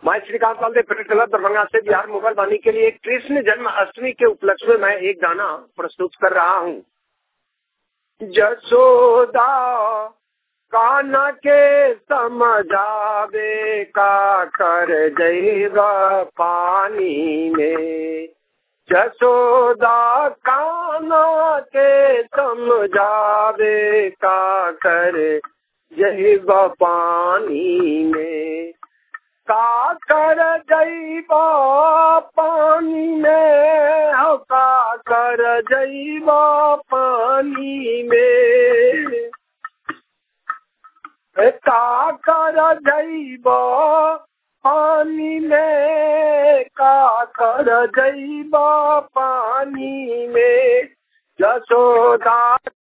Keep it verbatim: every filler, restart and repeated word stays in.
मैं श्रीकांत पाल press club Darbhanga से बिहार मुगल वाणी के लिए कृष्ण जन्म अष्टमी के उपलक्ष्य में मैं एक गाना प्रस्तुत कर रहा हूँ। जसोदा कान्हा के समझावे का कर जइबा पानी में। जसोदा कान्हा के समझावे का कर जइबा पानी में। का कर जइबा पानी में, हो का कर जइबा पानी में। का कर जइबा पानी में, का कर जइबा पानी में। जसोदा